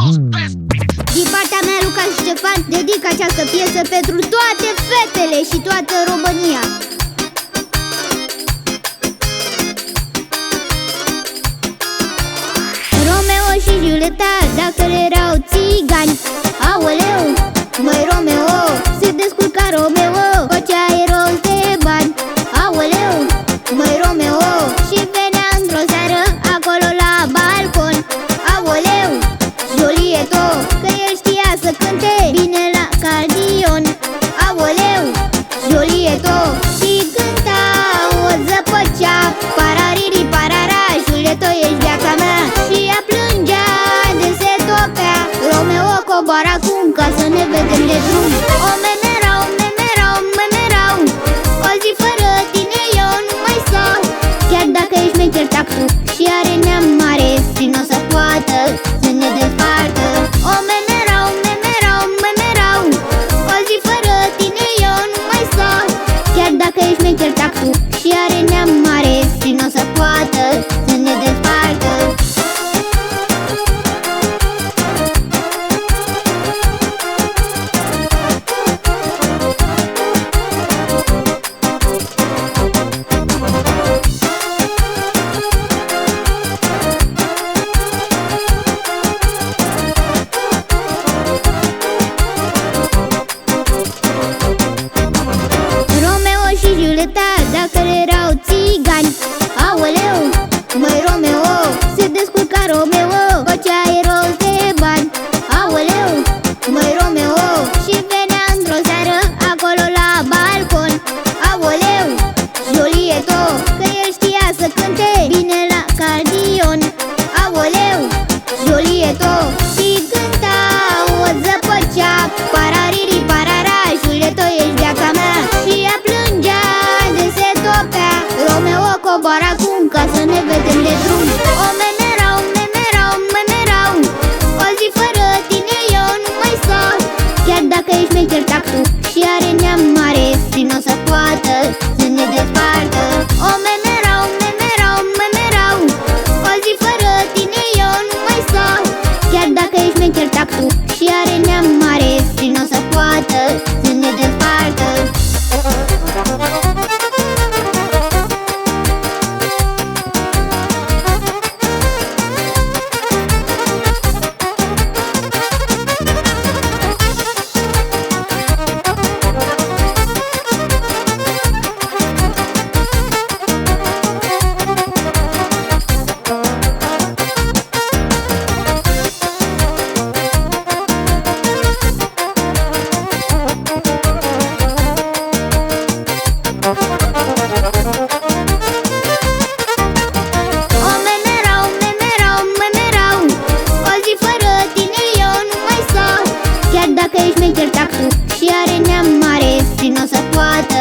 Din partea mea, Luca Ștefan, dedic această piesă pentru toate fetele și toată România. Romeo și Julieta, dacă erau țigani, aoleu, măi Romeo, se descurca Romeo, făcea rost de bani, aoleu, măi Romeo, și venea într-o seară acolo la balcon, aoleu, Julieto, că el știa să cânte bine la cardion, aoleu, Julieto, și cânta, o zăpăcea, parariri, parara, Julieto, ești viața mea, și ea plângea de se topea. Romeo coboară acum ca să ne vedem de drum. O memerau, memerau, memerau, o zi fără tine eu nu mai stau. Chiar dacă ești mecher tactu și are neam mare, și n-o să poată să ne despartă. O memerau, memerau, memerau, o zi fără tine eu nu mai stau. Chiar dacă ești mecher tactu și are neam mare, și n-o să poată să ne despartă. Dacă erau țigani, aoleu, măi Romeo, se descurca Romeo, făcea rost de bani, aoleu, măi Romeo, și venea într-o seară acolo la balcon, aoleu, Julieto, că el știa să cânte bine la cardion, aoleu, Julieto, și cânta, o zăpăcea, parariri, parara, Julieto, ești viața mea, și ea plângea de se topea. Romeo coboară acum ca să ne vedem de drum. O memerau, memerau, memerau, o zi fără tine eu nu mai stau. Chiar dacă ești mecher tactu și are neam mare, și n-o să poată să ne despartă. O memerau, memerau, memerau, o zi fără tine eu nu mai stau. Chiar dacă ești mecher tactu și are neam mare, și n-o să poată să ne despartă. Dacă ești mecher tactu și are neam mare, și n-o să poată